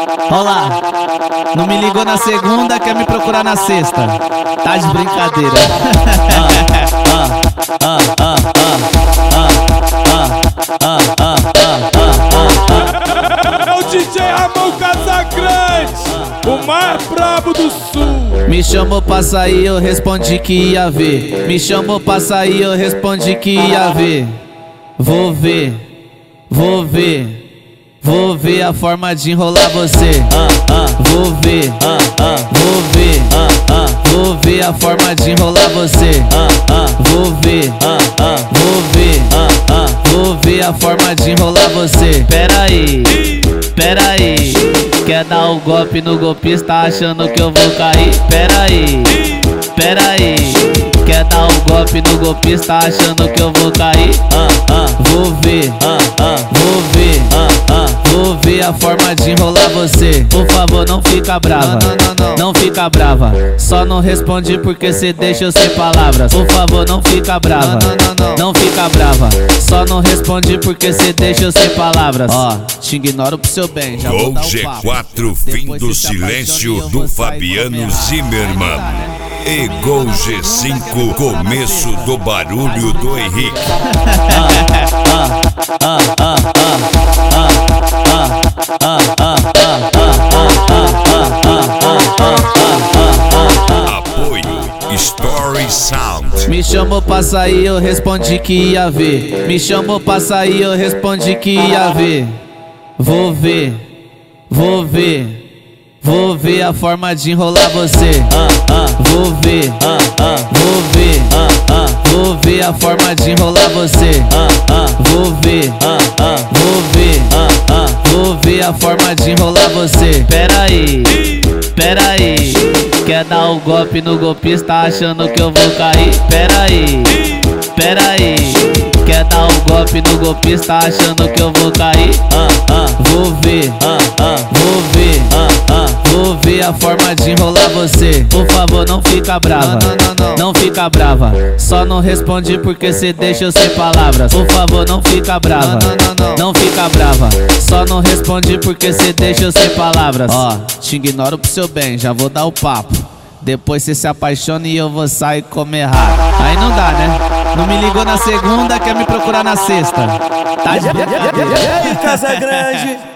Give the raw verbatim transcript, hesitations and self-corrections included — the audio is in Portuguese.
Olá, não me ligou na segunda, quer me procurar na sexta. Tá de brincadeira. ah, ah, ah, ah, ah, ah, ah, ah, ah. É o D J Ramon Casagrande, o mais brabo do sul. Me chamou pra sair, eu respondi que ia ver. Me chamou pra sair, eu respondi que ia ver. Vou ver, vou ver. Vou ver a forma de enrolar você. ah, ah. Vou ver, ah, ah. Vou ver, ah, ah. Vou ver a forma de enrolar você. ah, ah. Vou ver, ah, ah. Vou ver, ah, ah. Vou ver a forma de enrolar você. Pera aí, pera aí. Quer dar o golpe no golpista achando que eu vou cair? Pera aí, pera aí. Quer dar o golpe no golpista achando que eu vou cair? ah, ah. Vou ver, ah, ah. Vou ver, ah, ah. Vou ver a forma de enrolar você. Por favor, não fica brava, não, não, não, não. Não fica brava, só não responde porque cê deixa eu sem palavras. Por favor, não fica brava, não, não, não, não. Não fica brava, só não responde porque cê deixa eu sem palavras. Ó, te ignoro pro seu bem, já vou dar Gol G quatro, fim do silêncio do Fabiano Zimmermann. E Gol G cinco, começo do barulho do Henrique. Apoio Story Sound. Me chamou pra sair, eu respondi que ia ver. Me chamou pra sair, eu respondi que ia ver. Vou ver, vou ver. Vou ver a forma de enrolar você. ah, ah. Vou ver, ah, ah. Vou ver, ah, ah. Vou ver a forma de enrolar você. ah, ah. Vou ver, ah, ah. Vou ver, ah, ah. Vou ver a forma de enrolar você. Pera aí, pera aí. Quer dar o golpe no golpista achando que eu vou cair? Pera aí, pera aí. Quer dar o golpe no golpista achando que eu vou cair? ah, ah. Vou ver, ah, ah. Vou ver, ah, ah. Vou ver a forma de enrolar você. Por favor, não fica brava, não, não, não, não. Não fica brava, só não responde porque cê deixa eu sem palavras. Por favor, não fica brava, não, não, não, não. Não fica brava, só não responde porque cê deixa eu sem palavras. Ó, te ignoro pro seu bem, já vou dar o papo. Depois cê se apaixona e eu vou sair comer errado. Aí não dá, né? Não me ligou na segunda, quer me procurar na sexta. Tá de brincadeira. E aí, Casagrande?